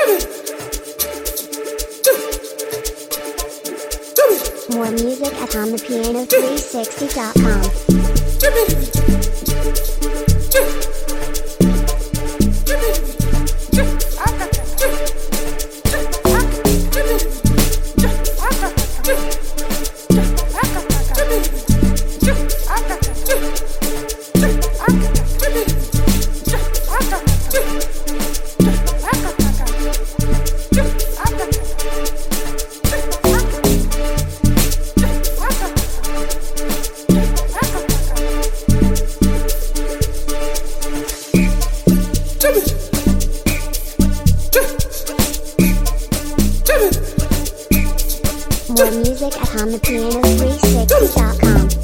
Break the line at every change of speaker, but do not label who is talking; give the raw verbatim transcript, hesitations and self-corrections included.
More music at on the piano three sixty dot com. More music at on the piano three sixty dot com.